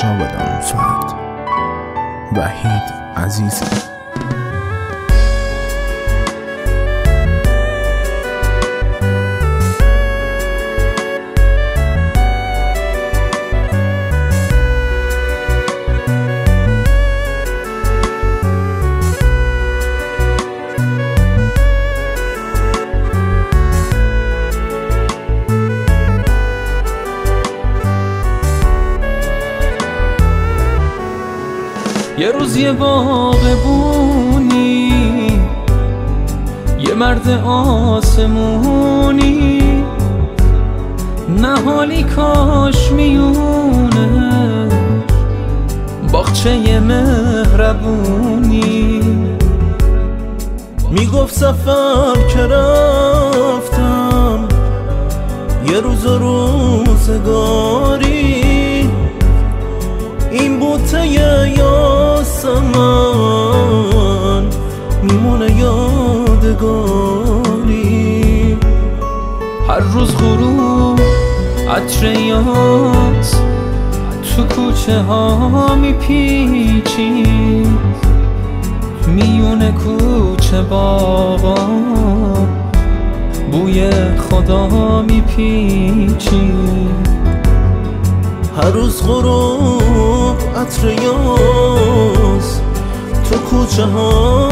شاودم فرد وحید عزیزی. یه روز یه باغبونی، یه مرد آسمونی، نهالی کاش میونه باغچه مهربونی. میگفت سفر که رفتم یه روز و روزگاری، این بوته یاسمن میمونه یادگاری. هر روز غروب عطر یاس تو کوچه ها میپیچی، میونه کوچه باغا بوی خدا میپیچی. هر روز غروب عطر یاس تو کوچه ها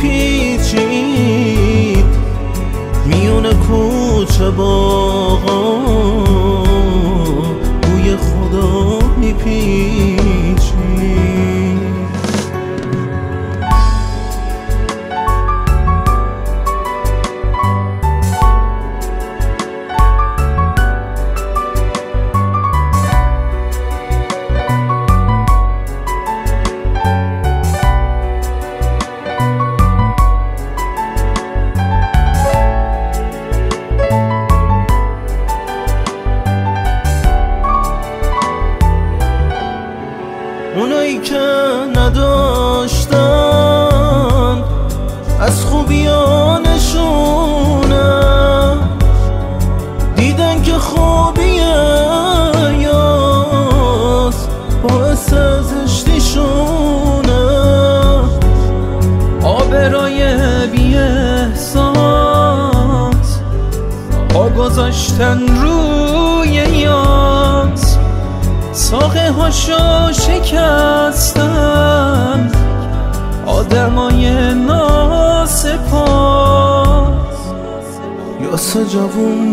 میپیچید، میونه کوچه باغا بوی خدا میپیچید. اونایی که نداشتن از خوبیانشونه، دیدن که خوبی یاس باعث زشتیشونه. آبرای بی احساس پا گذاشتن روی یاس، ساقه هاشو شکستن آدمای ناسپاس. یاس جوون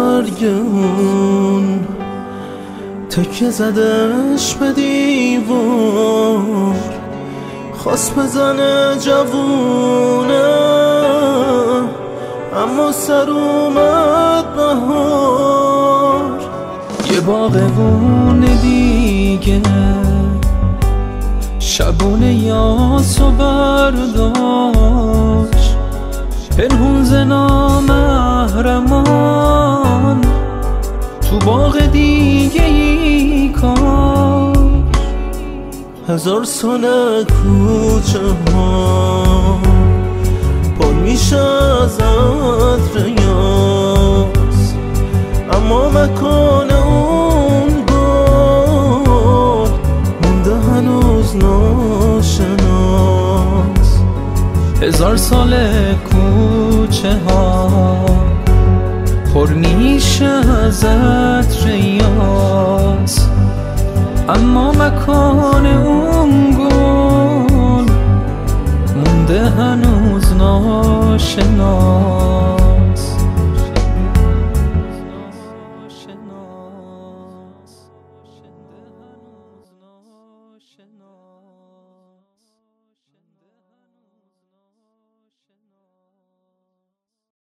برگون تکیه زدش به دیوار، خواست بزنه جوونه اما سر اومد بهار. یه باغبون دیگه شبون یاسو برداشت، پنهون ز نامحرمان تو باغ دیگه ای کاش. 1000 سال کوچه ها پر میشه از عطر یاس، اما مکان اون گل مونده هنوز ناشناس. 1000 سال کوچه ها پر میشه از عطر یاس، اما مکان اون گل مونده هنوز ناشناس.